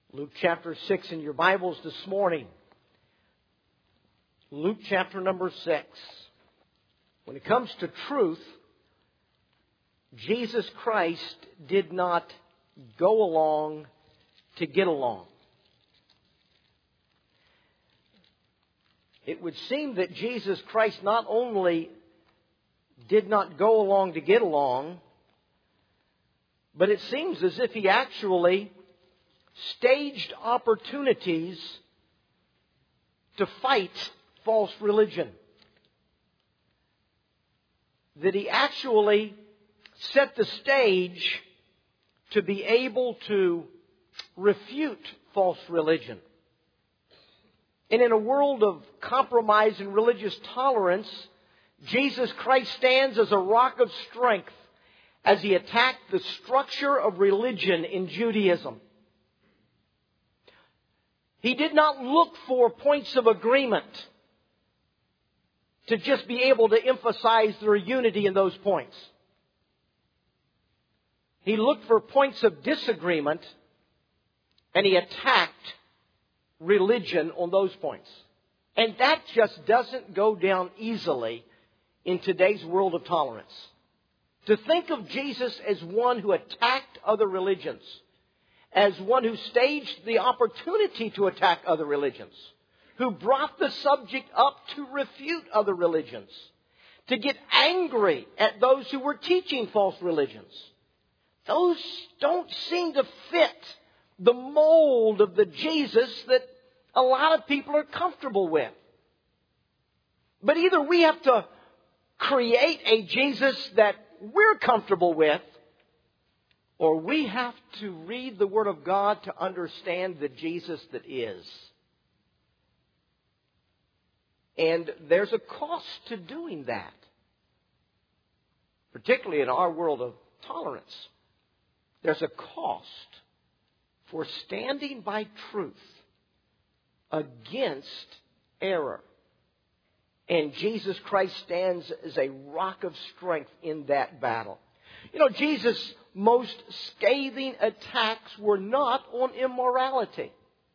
Luke chapter 6 in your Bibles this morning. Luke chapter number 6. When it comes to truth, Jesus Christ did not go along to get along. It would seem that Jesus Christ not only did not go along to get along, but it seems as if He actually staged opportunities to fight false religion. That He actually set the stage to be able to refute false religion. And in a world of compromise and religious tolerance, Jesus Christ stands as a rock of strength as He attacked the structure of religion in Judaism. He did not look for points of agreement to just be able to emphasize their unity in those points. He looked for points of disagreement, and He attacked religion on those points. And that just doesn't go down easily in today's world of tolerance. To think of Jesus as one who attacked other religions, as one who staged the opportunity to attack other religions, who brought the subject up to refute other religions, to get angry at those who were teaching false religions. Those don't seem to fit the mold of the Jesus that a lot of people are comfortable with. But either we have to create a Jesus that we're comfortable with, or we have to read the Word of God to understand the Jesus that is. And there's a cost to doing that. Particularly in our world of tolerance. There's a cost for standing by truth against error. And Jesus Christ stands as a rock of strength in that battle. You know, Jesus' most scathing attacks were not on immorality.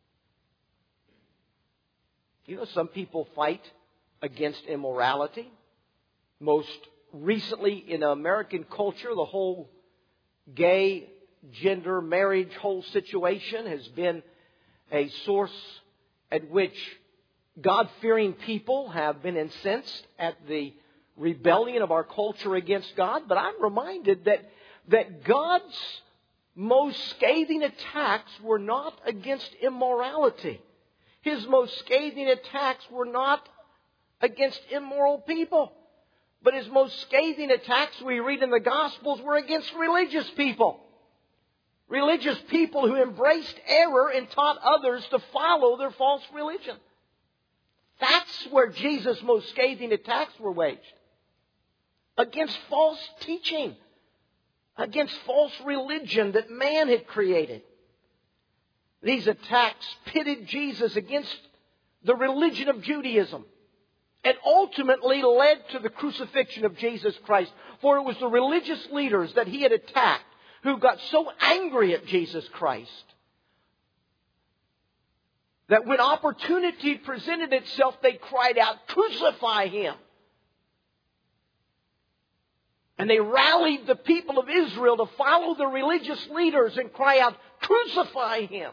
You know, some people fight against immorality. Most recently in American culture, the whole gay, gender, marriage, whole situation has been a source at which God-fearing people have been incensed at the rebellion of our culture against God. But I'm reminded that God's most scathing attacks were not against immorality. His most scathing attacks were not against immoral people. But His most scathing attacks we read in the Gospels were against religious people. Religious people who embraced error and taught others to follow their false religion. That's where Jesus' most scathing attacks were waged. Against false teaching. Against false religion that man had created. These attacks pitted Jesus against the religion of Judaism. And ultimately led to the crucifixion of Jesus Christ. For it was the religious leaders that He had attacked who got so angry at Jesus Christ that when opportunity presented itself, they cried out, "Crucify Him!" And they rallied the people of Israel to follow the religious leaders and cry out, "Crucify Him!"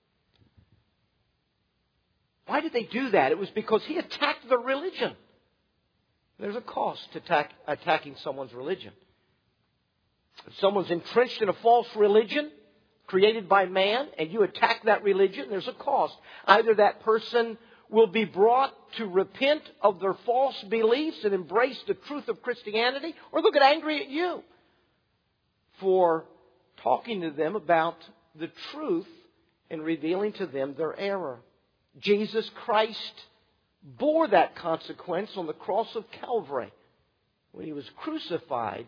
Why did they do that? It was because He attacked their religion. There's a cost to attacking someone's religion. If someone's entrenched in a false religion created by man and you attack that religion, there's a cost. Either that person will be brought to repent of their false beliefs and embrace the truth of Christianity, or they'll get angry at you for talking to them about the truth and revealing to them their error. Jesus Christ bore that consequence on the cross of Calvary when He was crucified,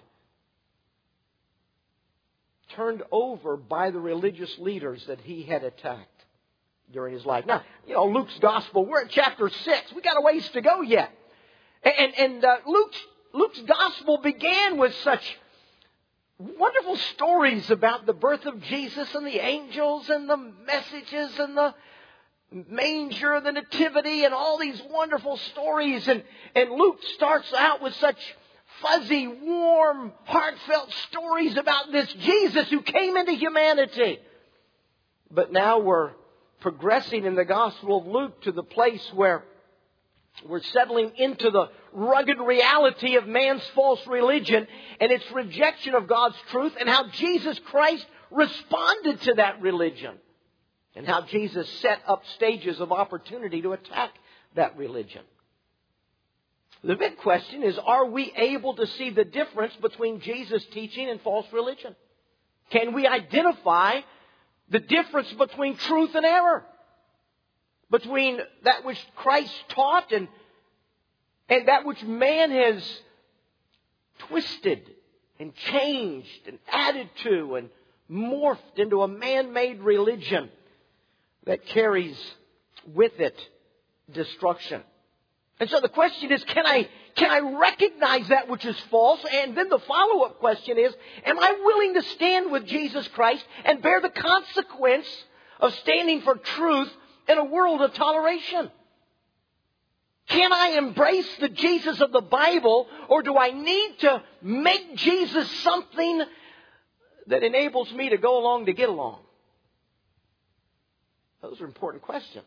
turned over by the religious leaders that He had attacked during His life. Now, you know, Luke's Gospel, we're at chapter 6. We got a ways to go yet. And Luke's Gospel began with such wonderful stories about the birth of Jesus and the angels and the messages and the manger, the nativity, and all these wonderful stories. And Luke starts out with such fuzzy, warm, heartfelt stories about this Jesus who came into humanity. But now we're progressing in the Gospel of Luke to the place where we're settling into the rugged reality of man's false religion and its rejection of God's truth, and how Jesus Christ responded to that religion, and how Jesus set up stages of opportunity to attack that religion. The big question is, are we able to see the difference between Jesus' teaching and false religion? Can we identify the difference between truth and error? Between that which Christ taught and that which man has twisted and changed and added to and morphed into a man-made religion that carries with it destruction. And so the question is, can I recognize that which is false? And then the follow-up question is, am I willing to stand with Jesus Christ and bear the consequence of standing for truth in a world of toleration? Can I embrace the Jesus of the Bible, or do I need to make Jesus something that enables me to go along to get along? Those are important questions.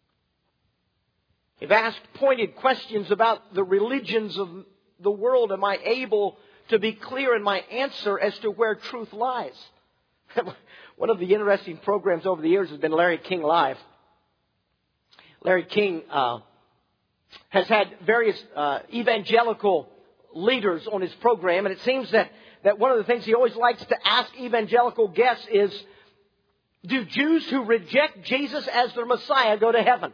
If asked pointed questions about the religions of the world, am I able to be clear in my answer as to where truth lies? One of the interesting programs over the years has been Larry King Live. Larry King has had various evangelical leaders on his program, and it seems that one of the things he always likes to ask evangelical guests is, do Jews who reject Jesus as their Messiah go to heaven?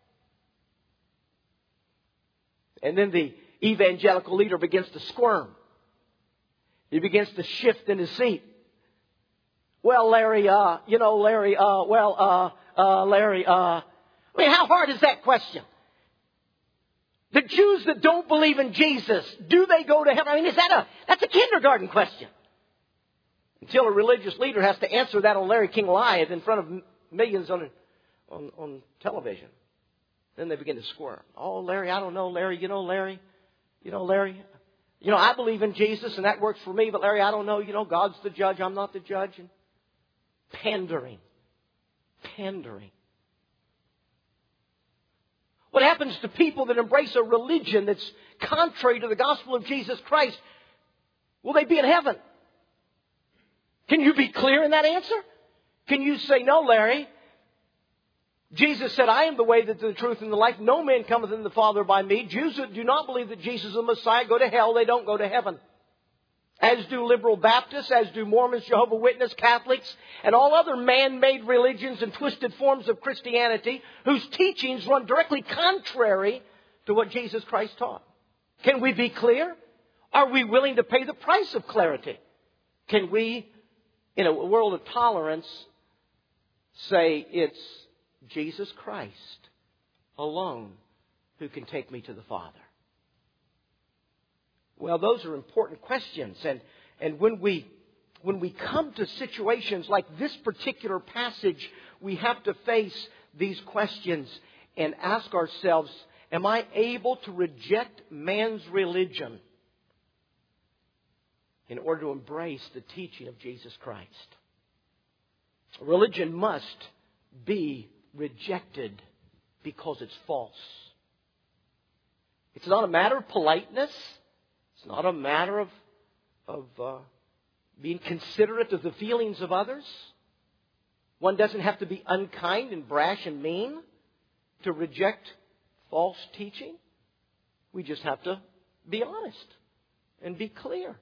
And then the evangelical leader begins to squirm. He begins to shift in his seat. Well, Larry, Larry, I mean, how hard is that question? The Jews that don't believe in Jesus, do they go to heaven? I mean, that's a kindergarten question. Until a religious leader has to answer that on Larry King Live in front of millions on television. Then they begin to squirm. Oh, Larry, I don't know, Larry. Larry. I believe in Jesus and that works for me, but Larry, I don't know. God's the judge. I'm not the judge. And pandering. What happens to people that embrace a religion that's contrary to the gospel of Jesus Christ? Will they be in heaven? Can you be clear in that answer? Can you say, no, Larry? Jesus said, I am the way, the truth, and the life. No man cometh unto the Father by me. Jews that do not believe that Jesus is the Messiah go to hell. They don't go to heaven. As do liberal Baptists, as do Mormons, Jehovah's Witnesses, Catholics, and all other man-made religions and twisted forms of Christianity whose teachings run directly contrary to what Jesus Christ taught. Can we be clear? Are we willing to pay the price of clarity? Can we, in a world of tolerance, say it's Jesus Christ alone who can take me to the Father? Well, those are important questions. And when we come to situations like this particular passage, we have to face these questions and ask ourselves, am I able to reject man's religion in order to embrace the teaching of Jesus Christ? Religion must be rejected because it's false. It's not a matter of politeness. It's not a matter of being considerate of the feelings of others. One doesn't have to be unkind and brash and mean to reject false teaching. We just have to be honest and be clear.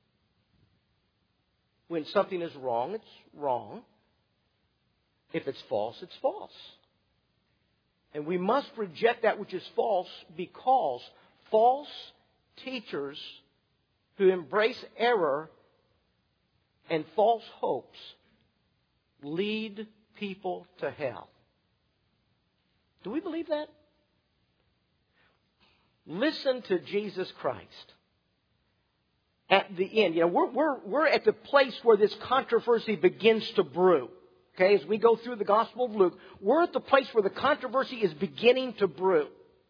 When something is wrong, it's wrong. If it's false, it's false. And we must reject that which is false, because false teachers who embrace error and false hopes lead people to hell. Do we believe that? Listen to Jesus Christ at the end. You know, we're at the place where this controversy begins to brew. Okay, as we go through the Gospel of Luke, we're at the place where the controversy is beginning to brew.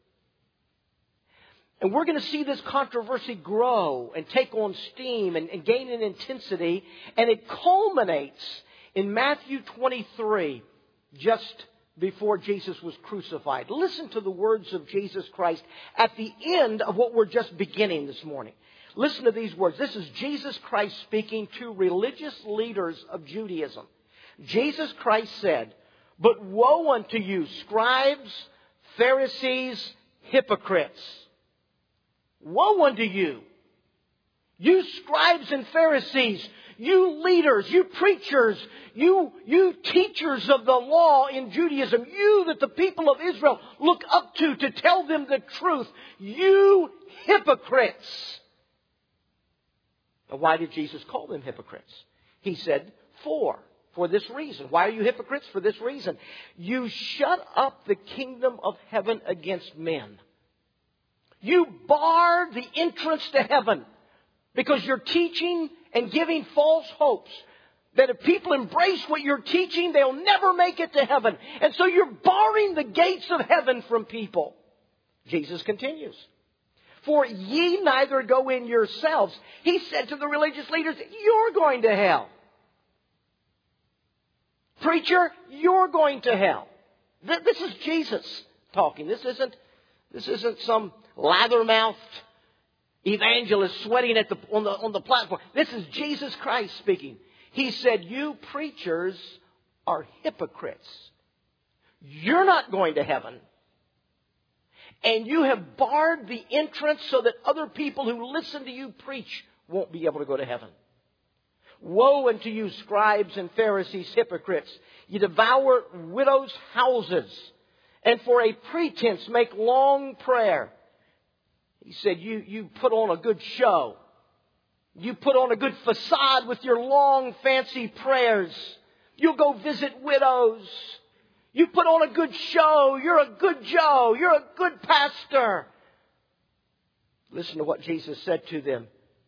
And we're going to see this controversy grow and take on steam and gain in intensity. And it culminates in Matthew 23, just before Jesus was crucified. Listen to the words of Jesus Christ at the end of what we're just beginning this morning. Listen to these words. This is Jesus Christ speaking to religious leaders of Judaism. Jesus Christ said, "But woe unto you, scribes, Pharisees, hypocrites. Woe unto you, you scribes and Pharisees, you leaders, you preachers, you teachers of the law in Judaism, you that the people of Israel look up to tell them the truth, you hypocrites." Now, why did Jesus call them hypocrites? He said, for this reason. Why are you hypocrites? For this reason. You shut up the kingdom of heaven against men. You bar the entrance to heaven because you're teaching and giving false hopes that if people embrace what you're teaching, they'll never make it to heaven. And so you're barring the gates of heaven from people. Jesus continues. For ye neither go in yourselves. He said to the religious leaders, you're going to hell. Preacher, you're going to hell. This is Jesus talking. This isn't some lather-mouthed evangelist sweating on the platform. This is Jesus Christ speaking. He said, you preachers are hypocrites. You're not going to heaven. And you have barred the entrance so that other people who listen to you preach won't be able to go to heaven. Woe unto you, scribes and Pharisees, hypocrites! You devour widows' houses, and for a pretense make long prayer. He said, you put on a good show. You put on a good facade with your long, fancy prayers. You'll go visit widows. You put on a good show. You're a good Joe. You're a good pastor. Listen to what Jesus said to them.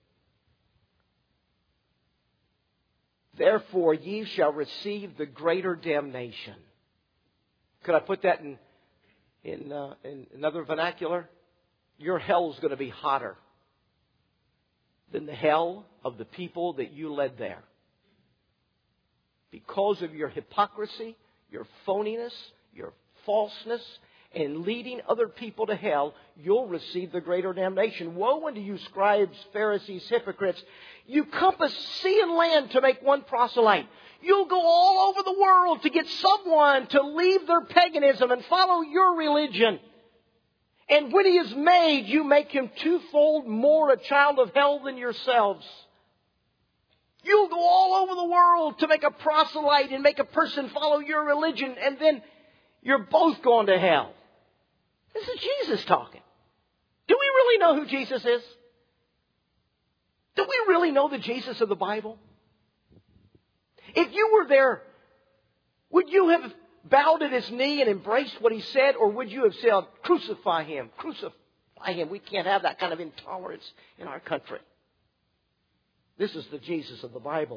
Therefore ye shall receive the greater damnation. Could I put that in another vernacular? Your hell's going to be hotter than the hell of the people that you led there. Because of your hypocrisy, your phoniness, your falseness, and leading other people to hell, you'll receive the greater damnation. Woe unto you, scribes, Pharisees, hypocrites! You compass sea and land to make one proselyte. You'll go all over the world to get someone to leave their paganism and follow your religion. And when he is made, you make him twofold more a child of hell than yourselves. You'll go all over the world to make a proselyte and make a person follow your religion, and then you're both going to hell. This is Jesus talking. Do we really know who Jesus is? Do we really know the Jesus of the Bible? If you were there, would you have bowed at his knee and embraced what he said, or would you have said, crucify him, crucify him? We can't have that kind of intolerance in our country. This is the Jesus of the Bible.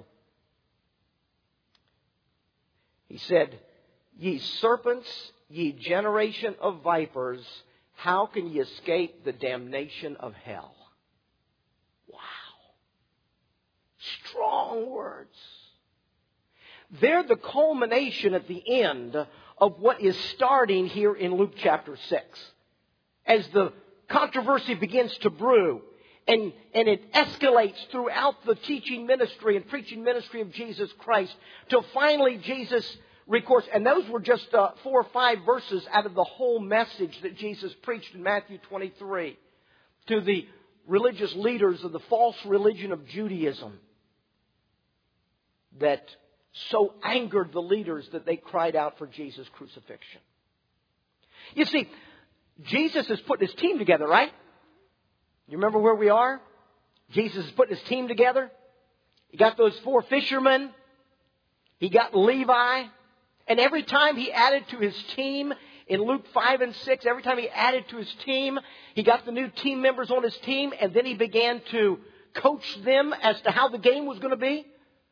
He said, ye serpents, ye generation of vipers, how can ye escape the damnation of hell? Wow. Strong words. They're the culmination at the end of what is starting here in Luke chapter 6. As the controversy begins to brew and it escalates throughout the teaching ministry and preaching ministry of Jesus Christ till finally Jesus records. And those were just 4 or 5 verses out of the whole message that Jesus preached in Matthew 23 to the religious leaders of the false religion of Judaism that so angered the leaders that they cried out for Jesus' crucifixion. You see, Jesus is putting his team together, right? You remember where we are? Jesus is putting his team together. He got those 4 fishermen. He got Levi. And every time he added to his team, in Luke 5 and 6, every time he added to his team, he got the new team members on his team, and then he began to coach them as to how the game was going to be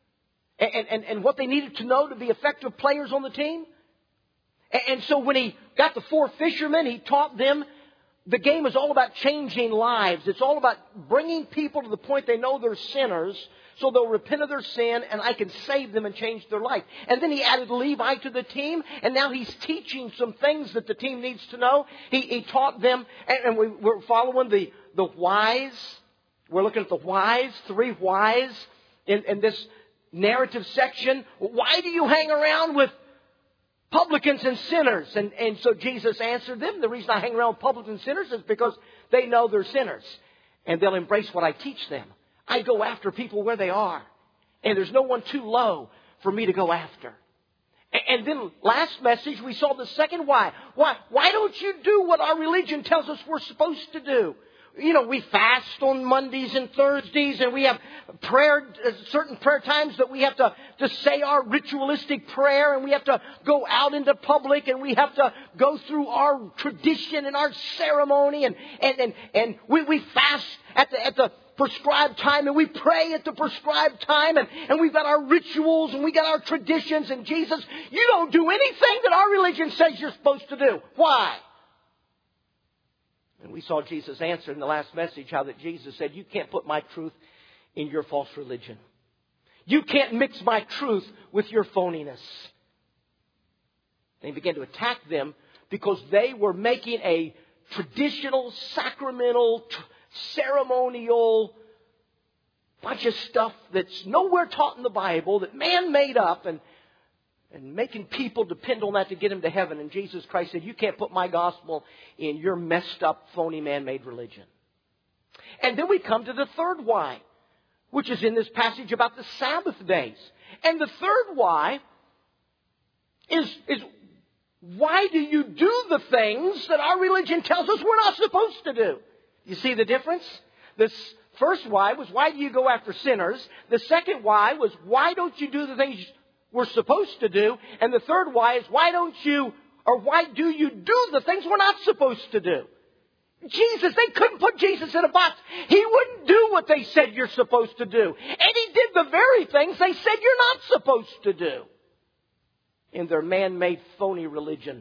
and what they needed to know to be effective players on the team. And so when he got the 4 fishermen, he taught them the game is all about changing lives. It's all about bringing people to the point they know they're sinners so they'll repent of their sin and I can save them and change their life. And then he added Levi to the team, and now he's teaching some things that the team needs to know. He taught them, and we're following the whys. We're looking at the whys, 3 whys in this narrative section. Why do you hang around with publicans and sinners? And so Jesus answered them. The reason I hang around with publicans and sinners is because they know they're sinners. And they'll embrace what I teach them. I go after people where they are. And there's no one too low for me to go after. And then last message, we saw the second why. Why don't you do what our religion tells us we're supposed to do? You know, we fast on Mondays and Thursdays, and we have certain prayer times that we have to say our ritualistic prayer, and we have to go out into public, and we have to go through our tradition and our ceremony, and we fast at the prescribed time, and we pray at the prescribed time, and we've got our rituals, and we got our traditions, and Jesus, you don't do anything that our religion says you're supposed to do. Why? And we saw Jesus answer in the last message how that Jesus said, you can't put my truth in your false religion. You can't mix my truth with your phoniness. And he began to attack them because they were making a traditional, sacramental, ceremonial bunch of stuff that's nowhere taught in the Bible, that man made up, and making people depend on that to get them to heaven. And Jesus Christ said, you can't put my gospel in your messed up, phony, man-made religion. And then we come to the third why, which is in this passage about the Sabbath days. And the third why is why do you do the things that our religion tells us we're not supposed to do? You see the difference? This first why was, why do you go after sinners? The second why was, why don't you do the things we're supposed to do? And the third why is, why do you do the things we're not supposed to do? Jesus, they couldn't put Jesus in a box. He wouldn't do what they said you're supposed to do. And he did the very things they said you're not supposed to do in their man-made phony religion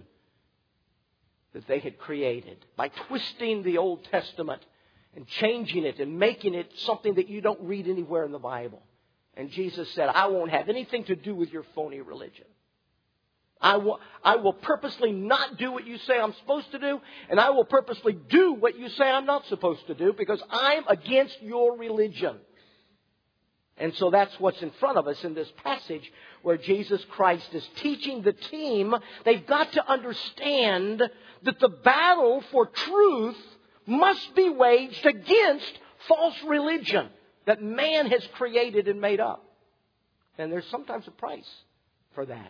that they had created by twisting the Old Testament and changing it and making it something that you don't read anywhere in the Bible. And Jesus said, I won't have anything to do with your phony religion. I will purposely not do what you say I'm supposed to do, and I will purposely do what you say I'm not supposed to do, because I'm against your religion. And so that's what's in front of us in this passage where Jesus Christ is teaching the team. They've got to understand that the battle for truth must be waged against false religion that man has created and made up. And there's sometimes a price for that.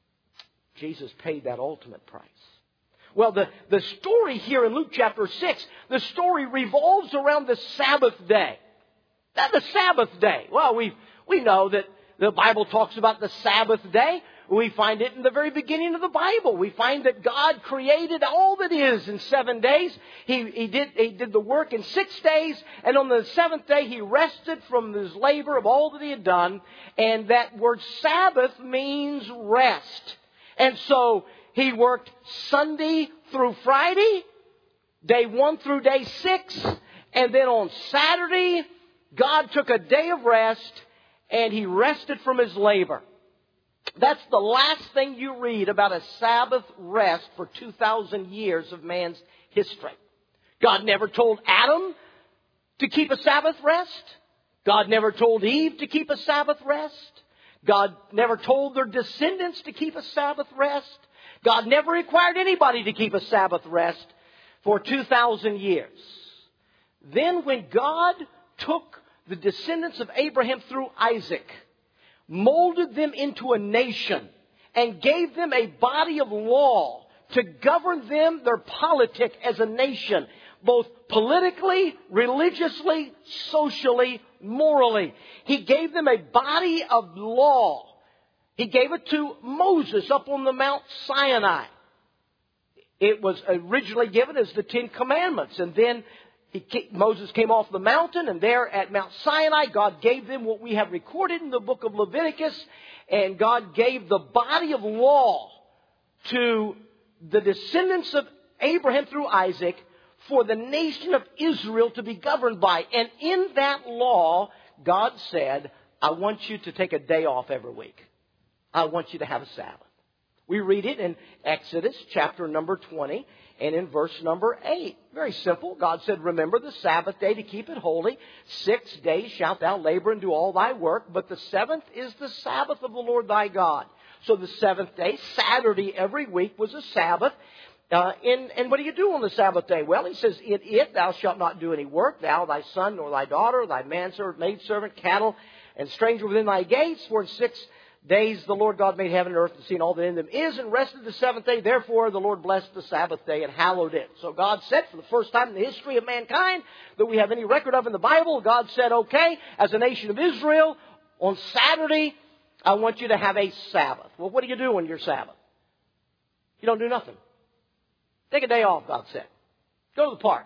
Jesus paid that ultimate price. Well, the story here in Luke chapter 6, the story revolves around the Sabbath day. The Sabbath day. Well, we know that the Bible talks about the Sabbath day. We find it in the very beginning of the Bible. We find that God created all that is in 7 days. He did the work in 6 days. And on the 7th day, He rested from His labor of all that He had done. And that word Sabbath means rest. And so He worked Sunday through Friday, day 1 through day 6. And then on Saturday, God took a day of rest and He rested from His labor. That's the last thing you read about a Sabbath rest for 2,000 years of man's history. God never told Adam to keep a Sabbath rest. God never told Eve to keep a Sabbath rest. God never told their descendants to keep a Sabbath rest. God never required anybody to keep a Sabbath rest for 2,000 years. Then when God took the descendants of Abraham through Isaac, molded them into a nation, and gave them a body of law to govern them, their politic as a nation, both politically, religiously, socially, morally. He gave them a body of law. He gave it to Moses up on the Mount Sinai. It was originally given as the 10 Commandments, and then Moses came off the mountain, and there at Mount Sinai, God gave them what we have recorded in the book of Leviticus, and God gave the body of law to the descendants of Abraham through Isaac for the nation of Israel to be governed by. And in that law, God said, I want you to take a day off every week. I want you to have a Sabbath. We read it in Exodus chapter number 20 and in verse number 8. Very simple. God said, remember the Sabbath day to keep it holy. 6 days shalt thou labor and do all thy work, but the seventh is the Sabbath of the Lord thy God. So the seventh day, Saturday every week, was a Sabbath. And what do you do on the Sabbath day? Well, he says, in it thou shalt not do any work, thou, thy son, nor thy daughter, thy manservant, maidservant, cattle, and stranger within thy gates. For in 6 days the Lord God made heaven and earth, and seen all that in them is, and rested the seventh day. Therefore the Lord blessed the Sabbath day and hallowed it. So God said, for the first time in the history of mankind that we have any record of in the Bible, God said, okay, as a nation of Israel, on Saturday, I want you to have a Sabbath. Well, what do you do on your Sabbath? You don't do nothing. Take a day off, God said. Go to the park.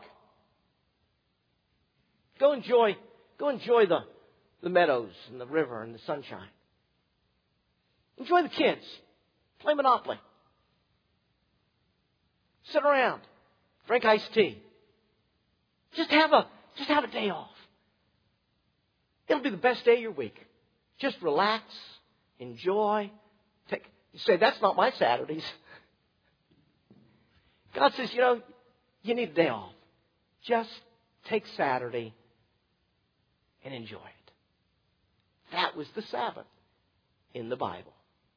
Go enjoy the meadows and the river and the sunshine. Enjoy the kids. Play Monopoly. Sit around. Drink iced tea. Just have a day off. It'll be the best day of your week. Just relax. Enjoy. You say, that's not my Saturdays. God says, you need a day off. Just take Saturday and enjoy it. That was the Sabbath in the Bible.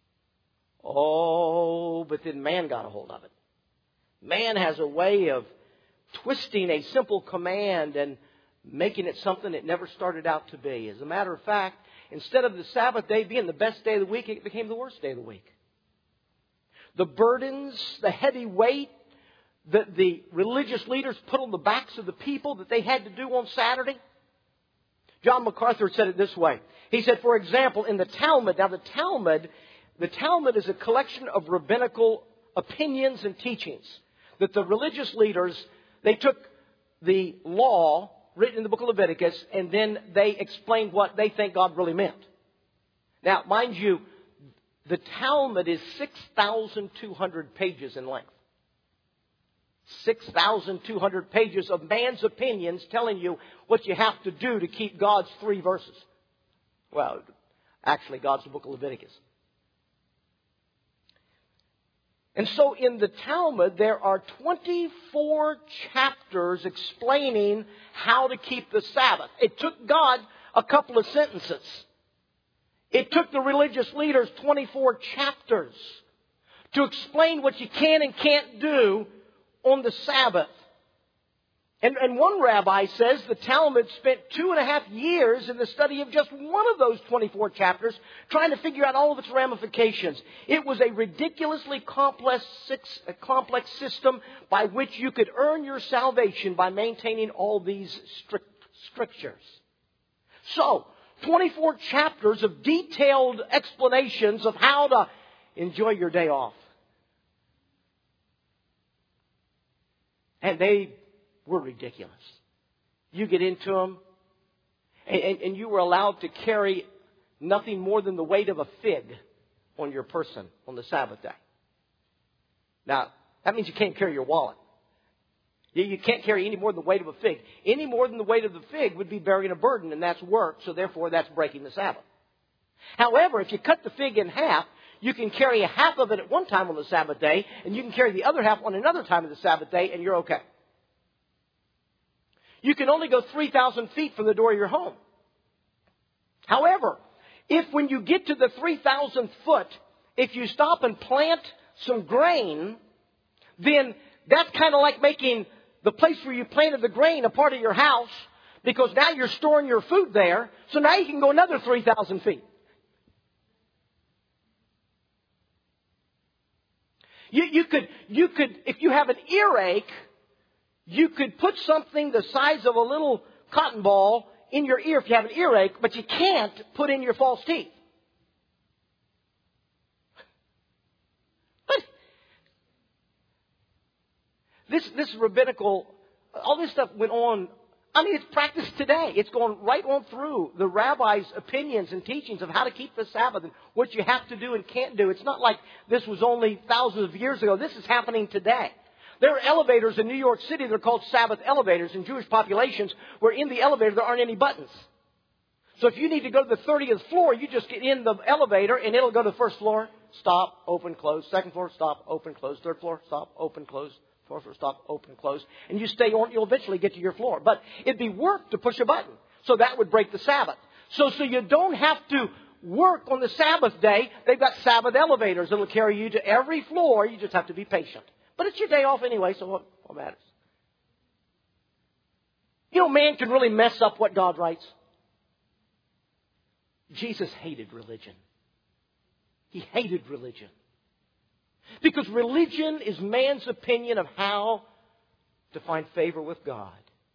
Oh, but then man got a hold of it. Man has a way of twisting a simple command and making it something it never started out to be. As a matter of fact, instead of the Sabbath day being the best day of the week, it became the worst day of the week. The burdens, the heavy weight that the religious leaders put on the backs of the people that they had to do on Saturday. John MacArthur said it this way. He said, for example, in the Talmud, now the Talmud is a collection of rabbinical opinions and teachings that the religious leaders, they took the law written in the book of Leviticus and then they explained what they think God really meant. Now, mind you, the Talmud is 6,200 pages in length. 6,200 pages of man's opinions telling you what you have to do to keep God's 3 verses. Well, actually, God's the book of Leviticus. And so in the Talmud, there are 24 chapters explaining how to keep the Sabbath. It took God a couple of sentences. It took the religious leaders 24 chapters to explain what you can and can't do on the Sabbath. And one rabbi says the Talmud spent 2.5 years in the study of just one of those 24 chapters, trying to figure out all of its ramifications. It was a ridiculously complex system by which you could earn your salvation by maintaining all these strictures. So, 24 chapters of detailed explanations of how to enjoy your day off. And they were ridiculous. You get into them, and you were allowed to carry nothing more than the weight of a fig on your person on the Sabbath day. Now, that means you can't carry your wallet. You can't carry any more than the weight of a fig. Any more than the weight of the fig would be bearing a burden, and that's work, so therefore that's breaking the Sabbath. However, if you cut the fig in half, you can carry a half of it at one time on the Sabbath day, and you can carry the other half on another time of the Sabbath day, and you're okay. You can only go 3,000 feet from the door of your home. However, if when you get to the 3,000th foot, if you stop and plant some grain, then that's kind of like making the place where you planted the grain a part of your house, because now you're storing your food there, so now you can go another 3,000 feet. You could, if you have an earache, you could put something the size of a little cotton ball in your ear if you have an earache, but you can't put in your false teeth. But this rabbinical, all this stuff went on I mean, it's practiced today. It's going right on through the rabbis' opinions and teachings of how to keep the Sabbath and what you have to do and can't do. It's not like this was only thousands of years ago. This is happening today. There are elevators in New York City. They're called Sabbath elevators in Jewish populations where in the elevator there aren't any buttons. So if you need to go to the 30th floor, you just get in the elevator and it'll go to the first floor, stop, open, close. Second floor, stop, open, close. Third floor, stop, open, close. Fourth floor, stop, open, close. And you stay on, you'll eventually get to your floor. But it'd be work to push a button. So that would break the Sabbath. So you don't have to work on the Sabbath day. They've got Sabbath elevators that'll carry you to every floor. You just have to be patient. But it's your day off anyway, so what matters? You know, man can really mess up what God writes. Jesus hated religion. He hated religion. Because religion is man's opinion of how to find favor with God.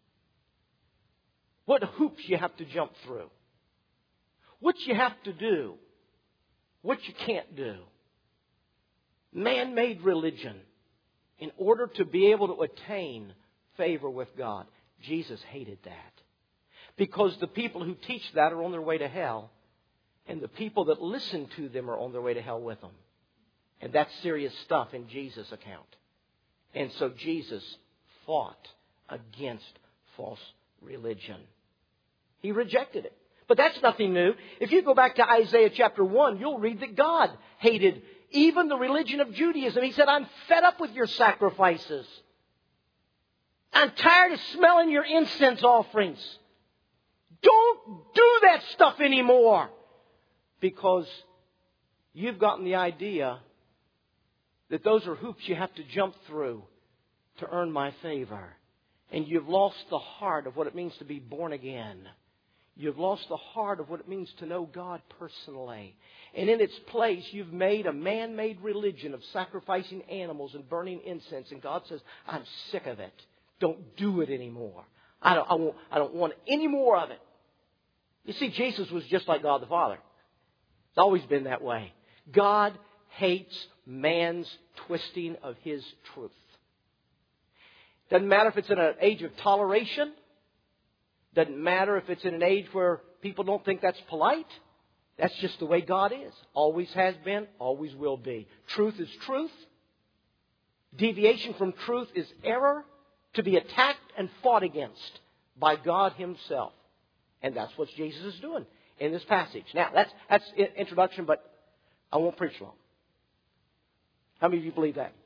What hoops you have to jump through. What you have to do. What you can't do. Man-made religion in order to be able to attain favor with God. Jesus hated that. Because the people who teach that are on their way to hell. And the people that listen to them are on their way to hell with them. And that's serious stuff in Jesus' account. And so Jesus fought against false religion. He rejected it. But that's nothing new. If you go back to Isaiah chapter 1, you'll read that God hated even the religion of Judaism. He said, I'm fed up with your sacrifices. I'm tired of smelling your incense offerings. Don't do that stuff anymore. Because you've gotten the idea that those are hoops you have to jump through to earn my favor. And you've lost the heart of what it means to be born again. You've lost the heart of what it means to know God personally. And in its place, you've made a man-made religion of sacrificing animals and burning incense. And God says, I'm sick of it. Don't do it anymore. I don't want any more of it. You see, Jesus was just like God the Father. It's always been that way. God hates man's twisting of His truth. Doesn't matter if it's in an age of toleration. Doesn't matter if it's in an age where people don't think that's polite. That's just the way God is. Always has been, always will be. Truth is truth. Deviation from truth is error to be attacked and fought against by God Himself. And that's what Jesus is doing in this passage. Now, that's introduction, but I won't preach long. How many of you believe that?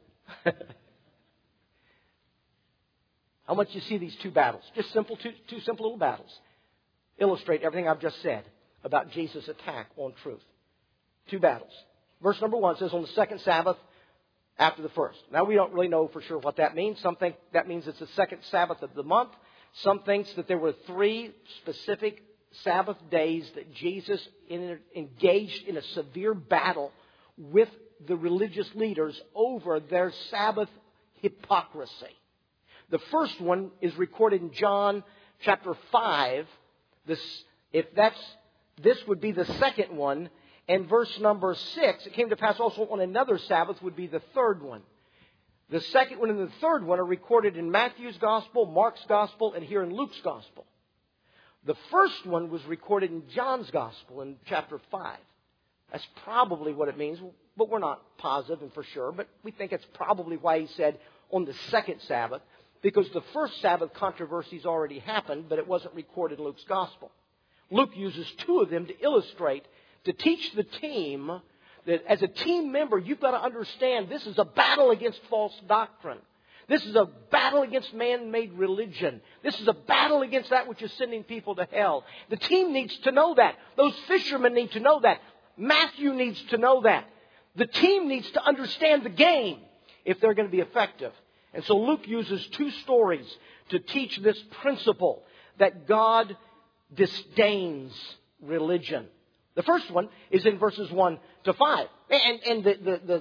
How much you see these two battles? Just two simple little battles. Illustrate everything I've just said about Jesus' attack on truth. Two battles. Verse number 1 says, on the second Sabbath after the first. Now, we don't really know for sure what that means. Some think that means it's the second Sabbath of the month. Some thinks that there were 3 specific Sabbath days that Jesus engaged in a severe battle with the religious leaders over their Sabbath hypocrisy. The first one is recorded in John chapter 5. This would be the second one. And verse number 6, it came to pass also on another Sabbath would be the third one. The second one and the third one are recorded in Matthew's Gospel, Mark's Gospel, and here in Luke's Gospel. The first one was recorded in John's Gospel in chapter 5. That's probably what it means, but we're not positive and for sure. But we think it's probably why he said on the second Sabbath, because the first Sabbath controversies already happened, but it wasn't recorded in Luke's Gospel. Luke uses 2 of them to illustrate, to teach the team that as a team member, you've got to understand this is a battle against false doctrine. This is a battle against man-made religion. This is a battle against that which is sending people to hell. The team needs to know that. Those fishermen need to know that. Matthew needs to know that. The team needs to understand the game if they're going to be effective. And so Luke uses 2 stories to teach this principle that God disdains religion. The first one is in verses 1 to 5. And the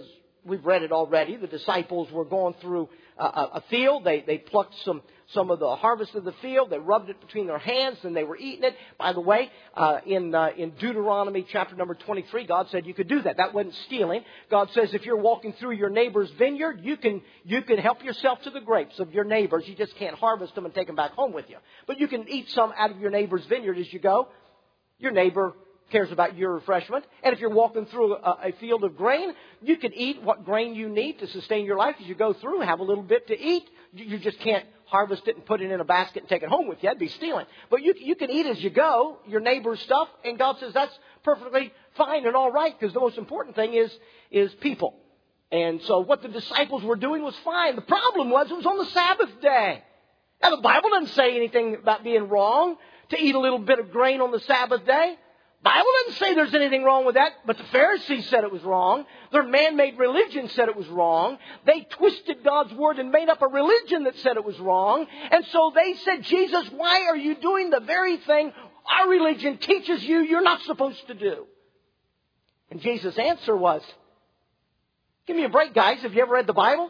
we've read it already. The disciples were going through a field. They plucked some of the harvest of the field. They rubbed it between their hands and they were eating it. By the way, in Deuteronomy chapter number 23, God said you could do that. That wasn't stealing. God says if you're walking through your neighbor's vineyard, you can help yourself to the grapes of your neighbors. You just can't harvest them and take them back home with you. But you can eat some out of your neighbor's vineyard as you go. Your neighbor cares about your refreshment. And if you're walking through a field of grain, you can eat what grain you need to sustain your life as you go through. Have a little bit to eat. You just can't harvest it and put it in a basket and take it home with you. That'd be stealing. But you can eat as you go, your neighbor's stuff. And God says that's perfectly fine and all right, because the most important thing is people. And so what the disciples were doing was fine. The problem was it was on the Sabbath day. Now the Bible doesn't say anything about being wrong to eat a little bit of grain on the Sabbath day. Bible doesn't say there's anything wrong with that, but the Pharisees said it was wrong. Their man-made religion said it was wrong. They twisted God's word and made up a religion that said it was wrong. And so they said, Jesus, why are you doing the very thing our religion teaches you're not supposed to do? And Jesus' answer was, give me a break, guys. Have you ever read the Bible?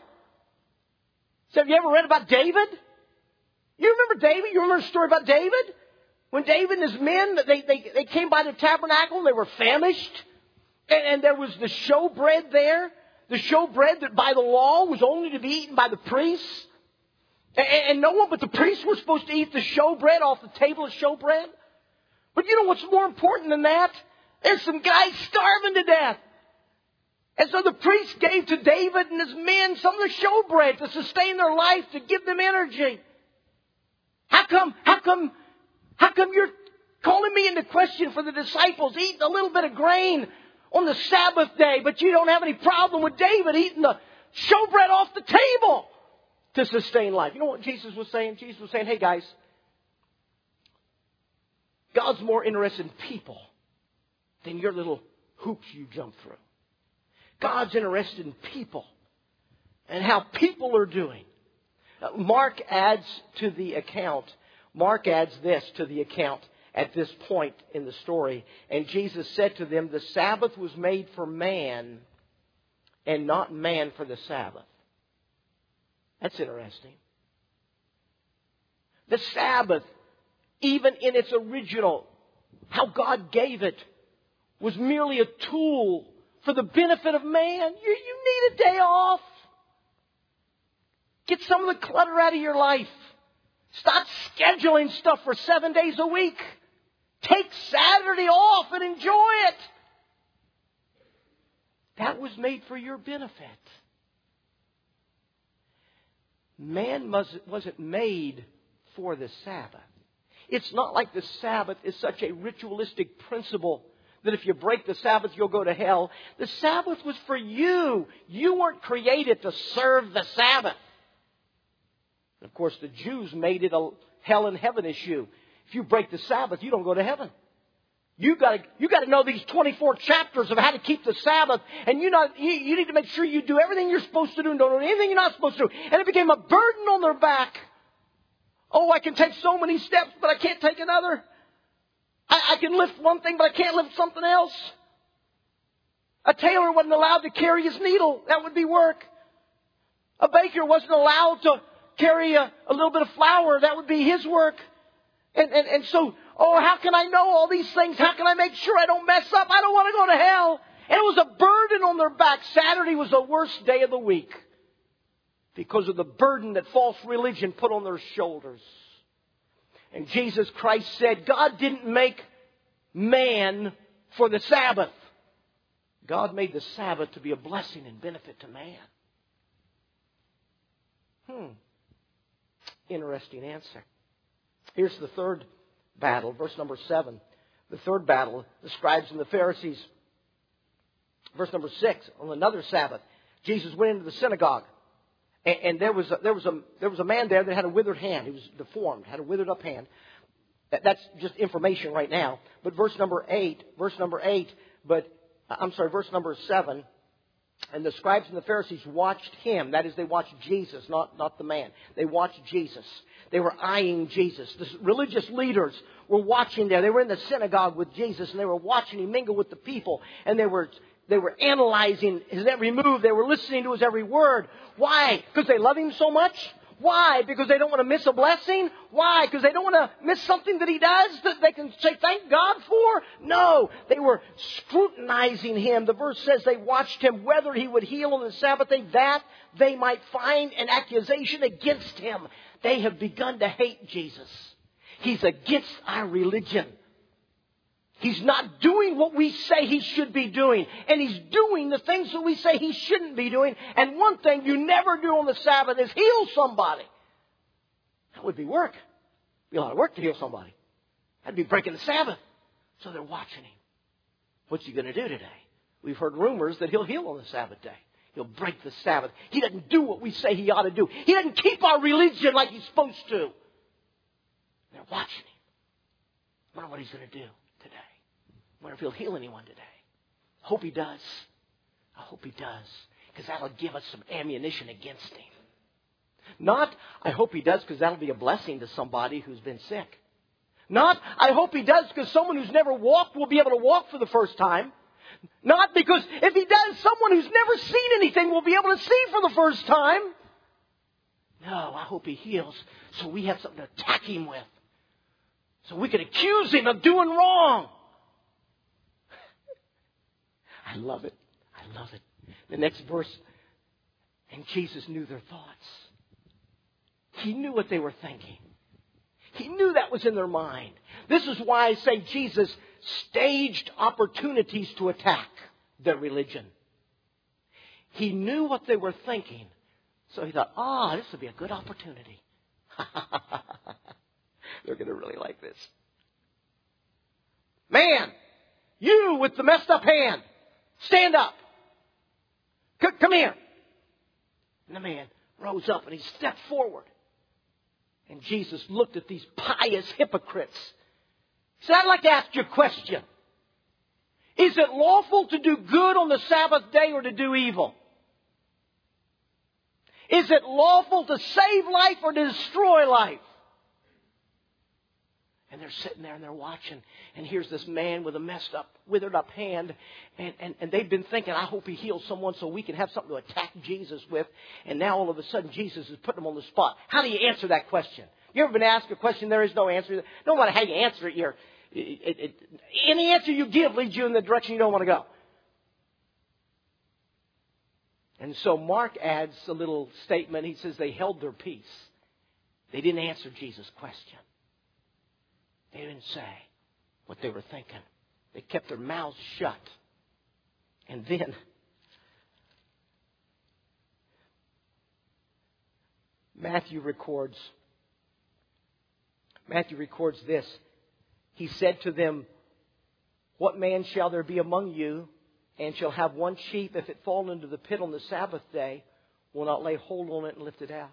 So have you ever read about David? You remember David? You remember the story about David? When David and his men, they came by the tabernacle and they were famished. And there was the showbread there. The showbread that by the law was only to be eaten by the priests. And no one but the priests were supposed to eat the showbread off the table of showbread. But you know what's more important than that? There's some guys starving to death. And so the priests gave to David and his men some of the showbread to sustain their life, to give them energy. How come you're calling me into question for the disciples eating a little bit of grain on the Sabbath day, but you don't have any problem with David eating the showbread off the table to sustain life? You know what Jesus was saying? Jesus was saying, hey guys, God's more interested in people than your little hoops you jump through. God's interested in people and how people are doing. Mark adds this to the account at this point in the story. And Jesus said to them, the Sabbath was made for man and not man for the Sabbath. That's interesting. The Sabbath, even in its original, how God gave it, was merely a tool for the benefit of man. You need a day off. Get some of the clutter out of your life. Stop scheduling stuff for 7 days a week. Take Saturday off and enjoy it. That was made for your benefit. Man wasn't made for the Sabbath. It's not like the Sabbath is such a ritualistic principle that if you break the Sabbath, you'll go to hell. The Sabbath was for you. You weren't created to serve the Sabbath. Of course, the Jews made it a hell and heaven issue. If you break the Sabbath, you don't go to heaven. You got to know these 24 chapters of how to keep the Sabbath, and you need to make sure you do everything you're supposed to do and don't do anything you're not supposed to do. And it became a burden on their back. Oh, I can take so many steps, but I can't take another. I can lift one thing, but I can't lift something else. A tailor wasn't allowed to carry his needle. That would be work. A baker wasn't allowed to carry a little bit of flour. That would be his work. And so, how can I know all these things? How can I make sure I don't mess up? I don't want to go to hell. And it was a burden on their back. Saturday was the worst day of the week because of the burden that false religion put on their shoulders. And Jesus Christ said, God didn't make man for the Sabbath. God made the Sabbath to be a blessing and benefit to man. Interesting answer. Here's the third battle, verse number 7. The third battle, the scribes and the Pharisees. Verse number 6, on another Sabbath, Jesus went into the synagogue. And there was a man there that had a withered hand. He was deformed, had a withered up hand. That's just information right now. But verse number 7, and the scribes and the Pharisees watched him. That is, they watched Jesus, not the man. They watched Jesus. They were eyeing Jesus. The religious leaders were watching there. They were in the synagogue with Jesus, and they were watching him mingle with the people. And they were They were analyzing his every move. They were listening to his every word. Why? Because they love him so much? Why? Because they don't want to miss a blessing? Why? Because they don't want to miss something that he does that they can say thank God for? No. They were scrutinizing him. The verse says they watched him whether he would heal on the Sabbath day, that they might find an accusation against him. They have begun to hate Jesus. He's against our religion. He's not doing what we say he should be doing. And he's doing the things that we say he shouldn't be doing. And one thing you never do on the Sabbath is heal somebody. That would be work. It'd be a lot of work to heal somebody. That'd be breaking the Sabbath. So they're watching him. What's he going to do today? We've heard rumors that he'll heal on the Sabbath day. He'll break the Sabbath. He doesn't do what we say he ought to do. He doesn't keep our religion like he's supposed to. They're watching him. I wonder what he's going to do today. I wonder if he'll heal anyone today. I hope he does. I hope he does. Because that'll give us some ammunition against him. Not, I hope he does because that'll be a blessing to somebody who's been sick. Not, I hope he does because someone who's never walked will be able to walk for the first time. Not because if he does, someone who's never seen anything will be able to see for the first time. No, I hope he heals so we have something to attack him with. So we can accuse him of doing wrong. I love it. I love it. The next verse, and Jesus knew their thoughts. He knew what they were thinking. He knew that was in their mind. This is why I say Jesus staged opportunities to attack their religion. He knew what they were thinking. So he thought, this would be a good opportunity. They're going to really like this. Man, you with the messed up hand, stand up. Come here. And the man rose up and he stepped forward. And Jesus looked at these pious hypocrites. He said, I'd like to ask you a question. Is it lawful to do good on the Sabbath day or to do evil? Is it lawful to save life or to destroy life? And they're sitting there and they're watching. And here's this man with a messed up, withered up hand. And they've been thinking, I hope he heals someone so we can have something to attack Jesus with. And now all of a sudden Jesus is putting them on the spot. How do you answer that question? You ever been asked a question, there is no answer? No matter how you answer it, any answer you give leads you in the direction you don't want to go. And so Mark adds a little statement. He says they held their peace. They didn't answer Jesus' question. They didn't say what they were thinking. They kept their mouths shut. And then Matthew records this. He said to them, what man shall there be among you, and shall have one sheep, if it fall into the pit on the Sabbath day, will not lay hold on it and lift it out?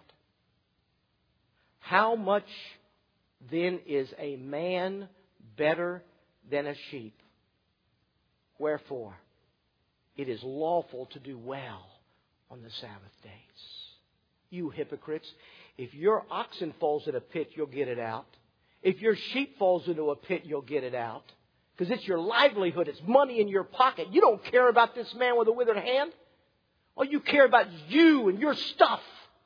How much then is a man better than a sheep? Wherefore, it is lawful to do well on the Sabbath days. You hypocrites, if your oxen falls in a pit, you'll get it out. If your sheep falls into a pit, you'll get it out. Because it's your livelihood. It's money in your pocket. You don't care about this man with a withered hand. All you care about is you and your stuff.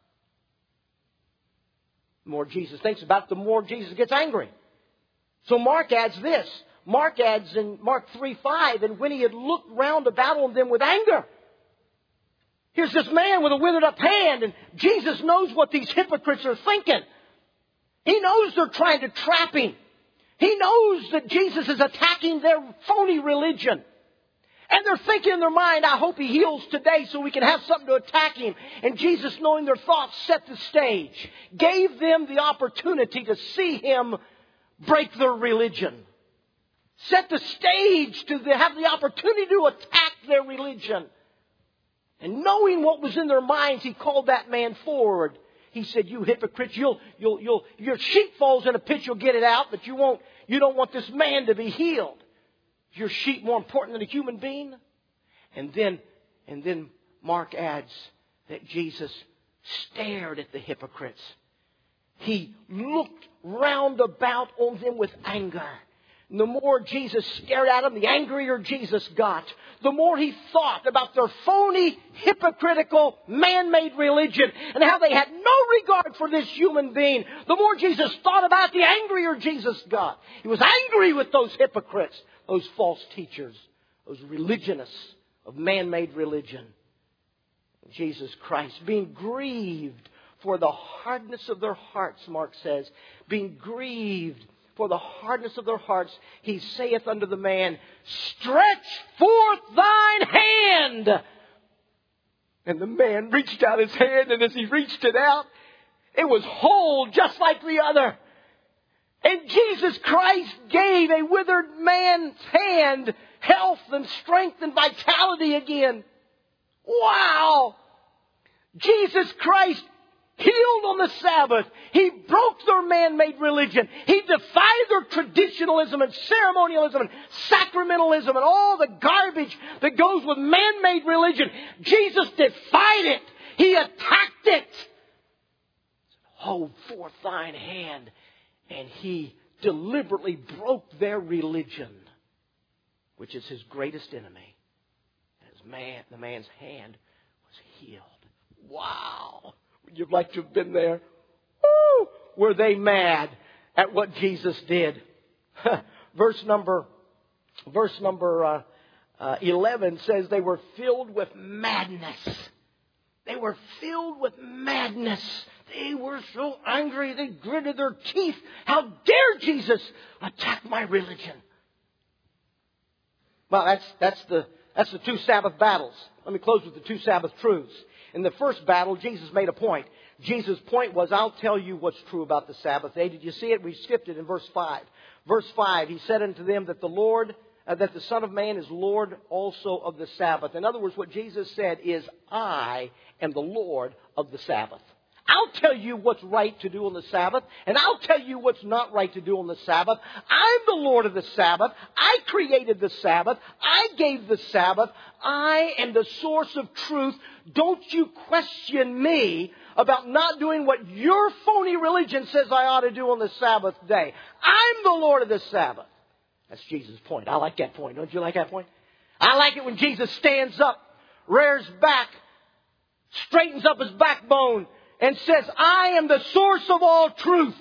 The more Jesus thinks about it, the more Jesus gets angry. So Mark adds this. Mark adds in Mark 3:5, and when he had looked round about on them with anger. Here's this man with a withered up hand, and Jesus knows what these hypocrites are thinking. He knows they're trying to trap him. He knows that Jesus is attacking their phony religion. And they're thinking in their mind, I hope he heals today so we can have something to attack him. And Jesus, knowing their thoughts, set the stage. Gave them the opportunity to see him break their religion. Set the stage to have the opportunity to attack their religion. And knowing what was in their minds, he called that man forward. He said, you hypocrites, your sheep falls in a pit, you'll get it out, but you don't want this man to be healed. Is your sheep more important than a human being? And then Mark adds that Jesus stared at the hypocrites. He looked round about on them with anger. And the more Jesus stared at them, the angrier Jesus got. The more he thought about their phony, hypocritical, man-made religion and how they had no regard for this human being. The more Jesus thought about it, the angrier Jesus got. He was angry with those hypocrites, those false teachers, those religionists of man-made religion. Jesus Christ, being grieved for the hardness of their hearts, Mark says, being grieved for the hardness of their hearts, he saith unto the man, stretch forth thine hand. And the man reached out his hand, and as he reached it out, it was whole just like the other. And Jesus Christ gave a withered man's hand health and strength and vitality again. Wow! Jesus Christ healed on the Sabbath. He broke their man-made religion. He defied their traditionalism and ceremonialism and sacramentalism and all the garbage that goes with man-made religion. Jesus defied it. He attacked it. Hold forth thine hand. And he deliberately broke their religion, which is his greatest enemy. The man's hand was healed. Wow! Would you like to have been there? Woo! Were they mad at what Jesus did? Verse number 11 says they were filled with madness. They were filled with madness. They were so angry they gritted their teeth. How dare Jesus attack my religion? Well, that's the two Sabbath battles. Let me close with the two Sabbath truths. In the first battle, Jesus made a point. Jesus' point was, I'll tell you what's true about the Sabbath day. Did you see it? We skipped it in verse 5. Verse 5, he said unto them that that the Son of Man is Lord also of the Sabbath. In other words, what Jesus said is, I am the Lord of the Sabbath. I'll tell you what's right to do on the Sabbath, and I'll tell you what's not right to do on the Sabbath. I'm the Lord of the Sabbath. I created the Sabbath. I gave the Sabbath. I am the source of truth. Don't you question me about not doing what your phony religion says I ought to do on the Sabbath day. I'm the Lord of the Sabbath. That's Jesus' point. I like that point. Don't you like that point? I like it when Jesus stands up, rears back, straightens up his backbone, and says, I am the source of all truth.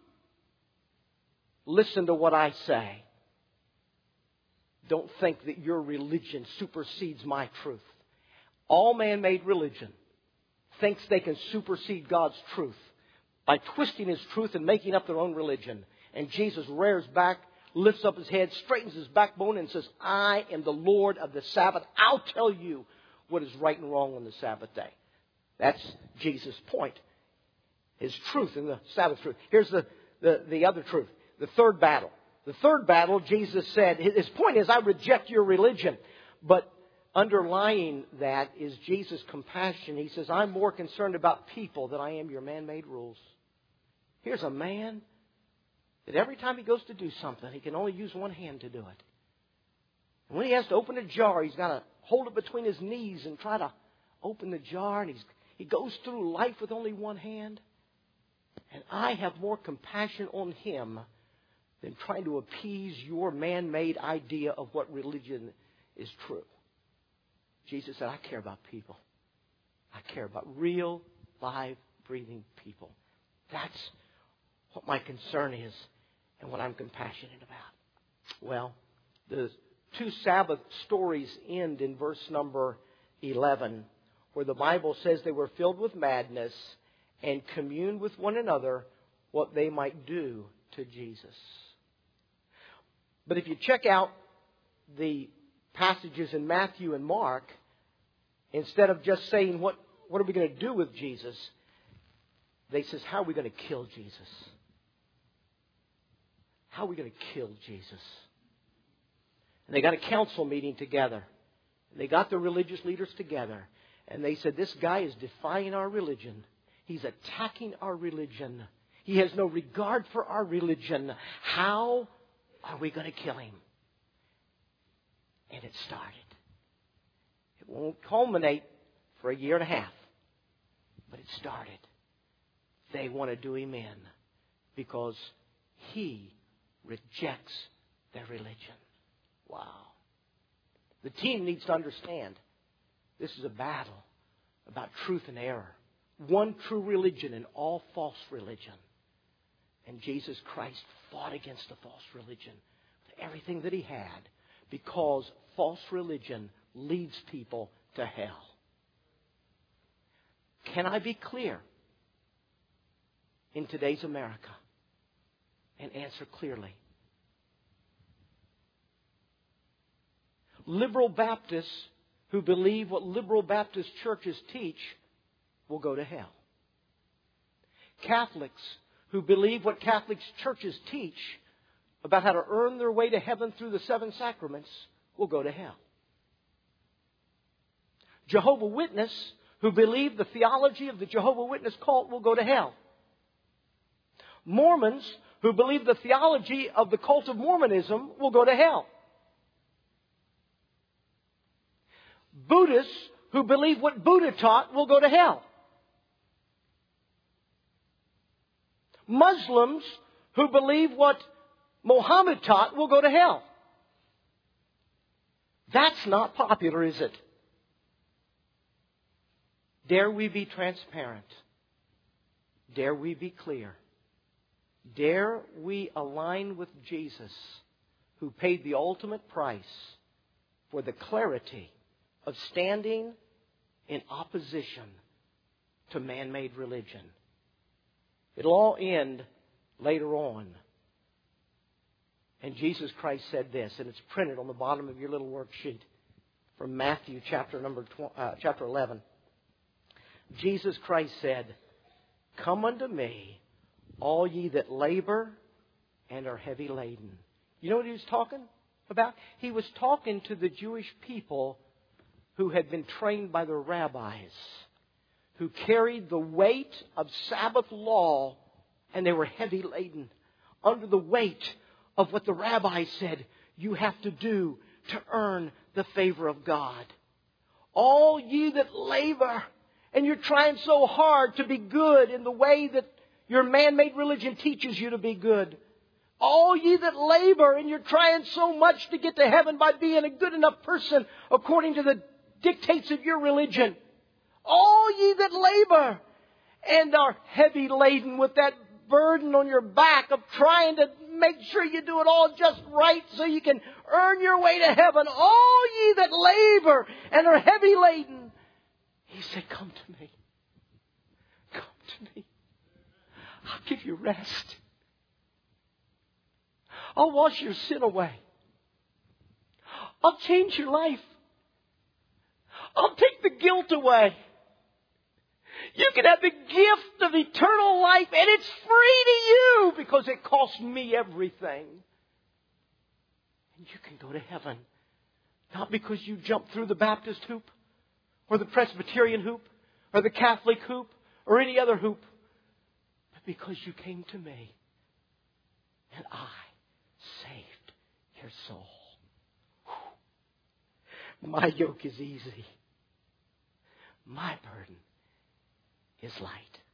Listen to what I say. Don't think that your religion supersedes my truth. All man-made religion thinks they can supersede God's truth by twisting His truth and making up their own religion. And Jesus rears back, lifts up His head, straightens His backbone, and says, I am the Lord of the Sabbath. I'll tell you what is right and wrong on the Sabbath day. That's Jesus' point. His truth in the Sabbath truth. Here's the other truth. The third battle. The third battle, Jesus said, his point is, I reject your religion. But underlying that is Jesus' compassion. He says, I'm more concerned about people than I am your man-made rules. Here's a man that every time he goes to do something, he can only use one hand to do it. And when he has to open a jar, he's got to hold it between his knees and try to open the jar. And he goes through life with only one hand. And I have more compassion on him than trying to appease your man-made idea of what religion is true. Jesus said, I care about people. I care about real, live, breathing people. That's what my concern is and what I'm compassionate about. Well, the two Sabbath stories end in verse number 11, where the Bible says they were filled with madness and communed with one another what they might do to Jesus. But if you check out the passages in Matthew and Mark, instead of just saying, what are we going to do with Jesus? They says, how are we going to kill Jesus? How are we going to kill Jesus? And they got a council meeting together. And they got the religious leaders together. And they said, this guy is defying our religion. He's attacking our religion. He has no regard for our religion. How are we going to kill him? And it started. It won't culminate for a year and a half. But it started. They want to do him in because he rejects their religion. Wow. The team needs to understand this is a battle about truth and error. One true religion and all false religion. And Jesus Christ fought against the false religion with everything that He had, because false religion leads people to hell. Can I be clear in today's America and answer clearly? Liberal Baptists who believe what liberal Baptist churches teach will go to hell. Catholics who believe what Catholic churches teach about how to earn their way to heaven through the 7 sacraments will go to hell. Jehovah's Witnesses who believe the theology of the Jehovah's Witness cult will go to hell. Mormons who believe the theology of the cult of Mormonism will go to hell. Buddhists who believe what Buddha taught will go to hell. Muslims who believe what Muhammad taught will go to hell. That's not popular, is it? Dare we be transparent? Dare we be clear? Dare we align with Jesus, who paid the ultimate price for the clarity of standing in opposition to man-made religion? It'll all end later on. And Jesus Christ said this, and it's printed on the bottom of your little worksheet from Matthew chapter 11. Jesus Christ said, "Come unto me, all ye that labor and are heavy laden." You know what He was talking about? He was talking to the Jewish people who had been trained by their rabbis, who carried the weight of Sabbath law, and they were heavy laden under the weight of what the rabbi said you have to do to earn the favor of God. All ye that labor, and you're trying so hard to be good in the way that your man-made religion teaches you to be good. All ye that labor, and you're trying so much to get to heaven by being a good enough person according to the dictates of your religion. All ye that labor and are heavy laden with that burden on your back of trying to make sure you do it all just right so you can earn your way to heaven. All ye that labor and are heavy laden. He said, come to me. Come to me. I'll give you rest. I'll wash your sin away. I'll change your life. I'll take the guilt away. You can have the gift of eternal life, and it's free to you because it cost me everything. And you can go to heaven, not because you jumped through the Baptist hoop, or the Presbyterian hoop, or the Catholic hoop, or any other hoop, but because you came to me, and I saved your soul. Whew. My yoke is easy. My burden is light.